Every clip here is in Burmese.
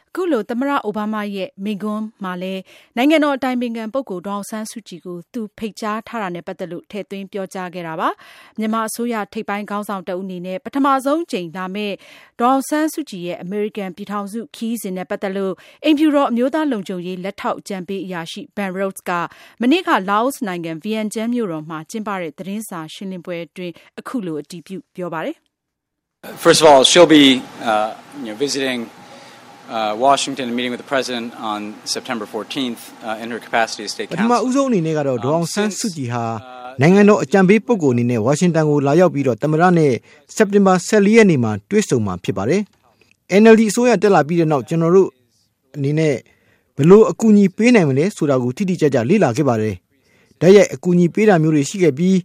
အခုလိုသမ္မတအိုဘားမားရဲ့မိန့်ခွန်းမှာလည်းနိုင်ငံတော်အတိုင်ပင်ခံပုဂ္ဂိုလ်ဒေါ်အောင်ဆန်းစုကြည်ကိုသူဖိတ်ကြားထားတာနဲ့ပတ်သက်လို့ထည့်သွင်းပြောကြားခဲ့တာပါ။မြန်မာအစိုးရထိပ်ပိုင်းခေါင်းဆောင်တဦးအနေနဲ့ပထမဆုံးကြိမ်လာမယ့်ဒေါ်အောင်ဆန်းစုကြည်ရဲ့အမေရိကန်ပြည်ထောင်စုခရီးစဉ်နဲ့ပတ်သက်လို့အိမ်ဖြူတော်အမျိုးသားလုံခြုံရေးလက်ထောက်အကြံပေးအရာရှိ Ben Rhodes ကမနေ့ကလာအိုနိုင်ငံ Vientiane မြို့တော်မှာကျင်းပတဲ့သတင်းစာရှင်းလင်းပွဲအတွင်းအခုလိုအတည်ပြုပြောပါတယ်။ First of all, she'll be visiting Washington and meeting with the president on September 14th in her capacity as state counsel. ပထမဦးဆုံးအနေနဲ့ကတော့ဒေါ်အောင်ဆန်းစုကြည်ဟာနိုင်ငံတော်အကြံပေးပုဂ္ဂိုလ်အနေနဲ့ဝါရှင်တန်ကိုလာရောက်ပြီးတော့သမ္မတနဲ့စက်တင်ဘာ14ရက်နေ့မှာတွေ့ဆုံမှာဖြစ်ပါတယ်။ NLD အစိုးရတက်လာပြီးတဲ့နောက်ကျွန်တော်တို့အနေနဲ့ဘယ်လိုအကူအညီပေးနိုင်မလဲဆိုတာကိုတိတိကျကျလေ့လာခဲ့ပါတယ်။ဒါရိုက်အကူအညီပေးတာမျိုးတွေရှိခဲ့ပြီး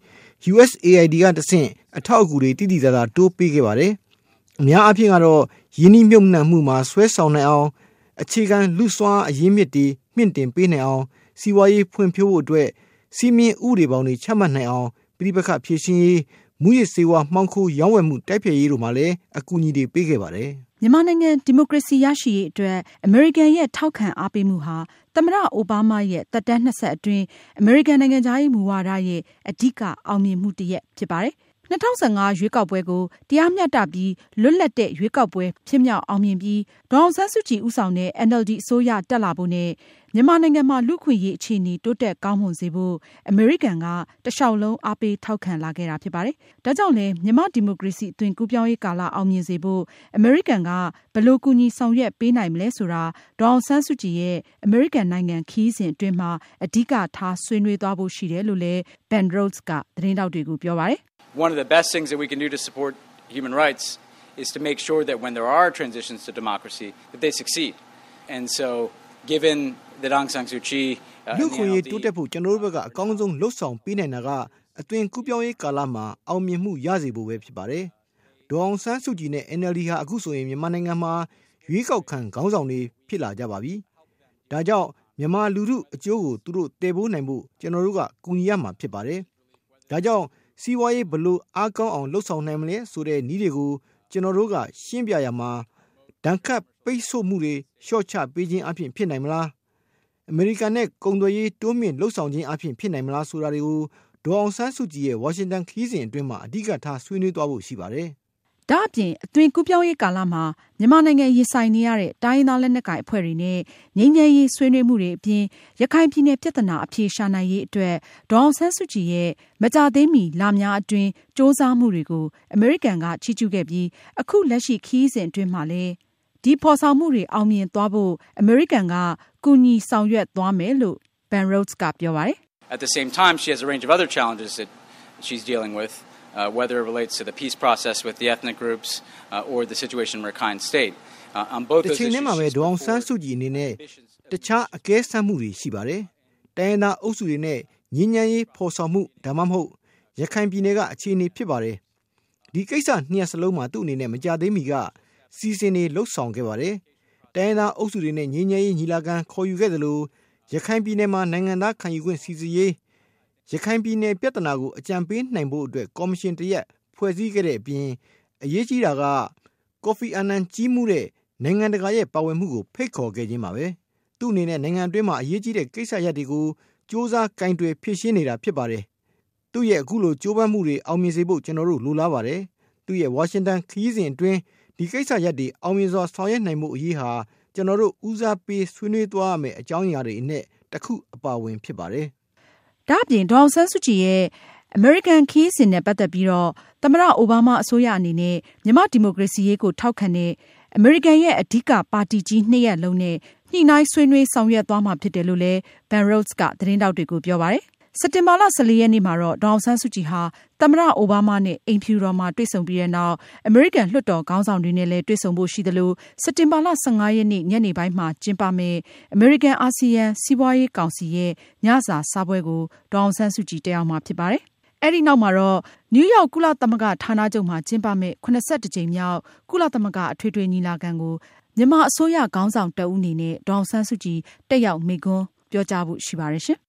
USAID ကတဆင့်အထောက်အကူတွေတိတိကျကျတိုးပေးခဲ့ပါတယ်။အများအားဖြင့်ကတော့ယင်းနှိမ့်နှံမှုမှာဆွဲဆောင်နိုင်အောင်အခြေခံလူစွမ်းအရင်းမြစ်တွေမြင့်တင်ပေးနိုင်အောင်စီးပွားရေးဖွံ့ဖြိုးဖို့အတွက်စီမင်းဥပဒေပေါင်းတွေချမှတ်နိုင်အောင်ပြည်ပခဖြည့်ရှင်ရေးမူရစ်စေဝါမှောင်ခိုရောင်းဝယ်မှုတိုက်ဖျက်ရေးတို့မှာလည်းအကူအညီတွေပေးခဲ့ပါတယ်။မြန်မာနိုင်ငံဒီမိုကရေစီရရှိရေးအတွက်အမေရိကန်ရဲ့ထောက်ခံအားပေးမှုဟာသမ္မတအိုဘားမားရဲ့သက်တမ်း20အတွင်းအမေရိကန်နိုင်ငံခြားရေးမူဝါဒရဲ့အဓိကအောင်မြင်မှုတစ်ရပ်ဖြစ်ပါတယ်။2015ရွေးကောက်ပွဲကိုတရားမျှတပြီးလွတ်လပ်တဲ့ရွေးကောက်ပွဲဖြစ်မြောက်အောင်မြင်ပြီးဒေါ်အောင်ဆန်းစုကြည်ဦးဆောင်တဲ့ NLD အစိုးရတက်လာဖို့နဲ့မြန်မာနိုင်ငံမှာလူ့ခွင့်ရေးအခြေအနေတိုးတက်ကောင်းမွန်စေဖို့အမေရိကန်ကတလျှောက်လုံးအားပေးထောက်ခံလာခဲ့တာဖြစ်ပါတယ်။ဒါကြောင့်လည်းမြန်မာဒီမိုကရေစီအသွင်ကူးပြောင်းရေးကာလအောင်မြင်စေဖို့အမေရိကန်ကဘယ်လိုကူညီဆောင်ရွက်ပေးနိုင်မလဲဆိုတာဒေါ်အောင်ဆန်းစုကြည်ရဲ့အမေရိကန်နိုင်ငံခရီးစဉ်အတွင်းမှာအဓိကထားဆွေးနွေးသွားဖို့ရှိတယ်လို့လည်း Ben Rhodes ကသတင်းထောက်တွေကိုပြောပါတယ် One of the best things that we can do to support human rights is to make sure that when there are transitions to democracy, that they succeed. And so, given that Aung San Suu Kyi လူခွင့်ရေးတိုးတက်ဖို့ကျွန်တော်တို့ဘက်ကအကောင်းဆုံးလှုပ်ဆောင်ပေးနိုင်တာကအသွင်ကူးပြောင်းရေးကာလမှာအောင်မြင်မှုရစေဖို့ပဲဖြစ်ပါတယ်။ဒေါ်အောင်ဆန်းစုကြည်နဲ့ NLD ဟာအခုဆိုရင်မြန်မာနိုင်ငံမှာရွေးကောက်ခံခေါင်းဆောင်တွေဖြစ်လာကြပါပြီ။ဒါကြောင့်မြန်မာလူထုအကျိုးကိုသူတို့တည်ပိုးနိုင်ဖို့ကျွန်တော်တို့ကကူညီရမှာဖြစ်ပါတယ်။ဒါကြောင့်စီးပွားရေးဘလို့အားကောင်းအောင်လှုပ်ဆောင်နိုင်မလဲဆိုတဲ့နည်းတွေကိုကျွန်တော်တို့ကရှင်းပြရမှာဒဏ်ခတ်ပိတ်ဆို့မှုတွေလျှော့ချပေးခြင်းအပြင်ဖြစ်နိုင်မလားအမေရိကန်နဲ့ကုန်သွယ်ရေးတိုးမြင့်လှုပ်ဆောင်ခြင်းအပြင်ဖြစ်နိုင်မလားဆိုတာတွေကိုဒေါ်အောင်ဆန်းစုကြည်ရဲ့ဝါရှင်တန်ခရီးစဉ်အတွင်းမှာအဓိကထားဆွေးနွေးသွားဖို့ရှိပါတယ်။ဒါ့အပြင်အသွင်ကူးပြောင်းရေးကာလမှာမြန်မာနိုင်ငံရင်ဆိုင်နေရတဲ့တိုင်းရင်းသားလက်နက်ကိုင်အဖွဲ့တွေနဲ့ငြိမ်းချမ်းရေးဆွေးနွေးမှုတွေအပြင်ရခိုင်ပြည်နယ်ပြဿနာအဖြေရှာနိုင်ရေးအတွက်ဒေါ်အောင်ဆန်းစုကြည်ရဲ့မကြာသေးမီလများအတွင်းစ조사မှုတွေကိုအမေရိကန်ကချီးကျူးခဲ့ပြီးအခုလက်ရှိခရီးစဉ်အတွင်းမှာလည်းဒီဖော်ဆောင်မှုတွေအောင်မြင်သွားဖို့အမေရိကန်ကကူညီဆောင်ရွက်သွားမယ်လို့ Ben Rhodes ကပြောပါတယ်။ At the same time, she has a range of other challenges that she's dealing with.Whether it relates to the peace process with the ethnic groups or the situation in Rakhine State. On both those issues, ဒီချိန်မှာပဲဒေါ်အောင်ဆန်းစုကြည်အနေနဲ့တခြားအကဲဆတ်မှုတွေရှိပါတယ်။တိုင်းရင်းသားအုပ်စုတွေနဲ့ငြိမ်းချမ်းရေးဖော်ဆောင်မှုဒါမှမဟုတ်ရခိုင်ပြည်နယ်ကအခြေအနေဖြစ်ပါတယ်။ဒီကိစ္စနှစ်ရပ်စလုံးမှာသူ့အနေနဲ့မကြသေးမီကစီစဉ်နေလှုပ်ဆောင်ခဲ့ပါတယ်။တိုင်းရင်းသားအုပ်စုတွေနဲ့ငြိမ်းချမ်းရေးညီလာခံခေါ်ယူခဲ့သလိုရခိုင်ပြည်နယ်မှာနိုင်ငံသားခံယူခွင့်စီစဉ်ရေးရခိုင်ပြည်နယ်ပြဿနာကိုအကြံပေးနိုင်ဖို့အတွက်ကော်မရှင်တရက်ဖွဲ့စည်းခဲ့တဲ့အပြင်အရေးကြီးတာကကော်ဖီအာနန်ကြီးမှုတဲ့နိုင်ငံတကာရဲ့ပါဝင်မှုကိုဖိတ်ခေါ်ခဲ့ခြင်းပါပဲသူ့အနေနဲ့နိုင်ငံအတွင်းမှာအရေးကြီးတဲ့ကိစ္စရပ်တွေကိုစ조사ကင်တွယ်ဖြည့်ရှင်းနေတာဖြစ်ပါတယ်သူ့ရဲ့အခုလိုကြိုးပမ်းမှုတွေအောင်မြင်စေဖို့ကျွန်တော်တို့လိုလားပါတယ်သူ့ရဲ့ဝါရှင်တန်ခရီးစဉ်အတွင်းဒီကိစ္စရပ်တွေအောင်မြင်စွာဆောင်ရွက်နိုင်မှုအရေးဟာကျွန်တော်တို့ဦးစားပေးဆွေးနွေးသွားရမယ့်အကြောင်းအရာတွေနဲ့တစ်ခုအပါအဝင်ဖြစ်ပါတယ်ဒါအပြင်ဒေါ်အောင်ဆန်းစုကြည်ရဲ့အမေရိကန်ခရီးစဉ်နဲ့ပတ်သက်ပြီးတော့သမ္မတအိုဘားမားအစိုးရအနေနဲ့မြန်မာဒီမိုကရေစီရေးကိုထောက်ခံတဲ့အမေရိကန်ရဲ့အဓိကပါတီကြီးနှစ်ရပ်လုံးနဲ့ညှိနှိုင်းဆွေးနွေးဆောင်ရွက်သွားမှာဖြစ်တယ်လို့လည်း Ben Rhodes ကသတင်းထောက်တွေကိုပြောပါတယ်။စက်တင်ဘာလ14ရက်နေ့မှာတော့ဒေါ်အောင်ဆန်းစုကြည်ဟာသမ္မတအိုဘားမားနဲ့အိမ်ဖြူတော်မှာတွေ့ဆုံပြီးတဲ့နောက်အမေရိကန်လွှတ်တော်ခေါင်းဆောင်တွေနဲ့လည်းတွေ့ဆုံဖို့ရှိသလိုစက်တင်ဘာလ15ရက်နေ့ညနေပိုင်းမှာကျင်းပမယ့်အမေရိကန်အာဆီယံစီးပွားရေးကောင်စီရဲ့ညစာစားပွဲကိုဒေါ်အောင်ဆန်းစုကြည်တက်ရောက်မှာဖြစ်ပါတယ်။အဲဒီနောက်မှာတော့နယူးယောက်ကုလသမဂ္ဂဌာနချုပ်မှာကျင်းပမယ့်82ကြိမ်မြောက်ကုလသမဂ္ဂအထွေထွေညီလာခံကိုမြန်မာအစိုးရခေါင်းဆောင်တဦးအနေနဲ့ဒေါ်အောင်ဆန်းစုကြည်တက်ရောက်မိန့်ခွန်းပြောကြားဖို့ရှိပါတယ်ရှင်။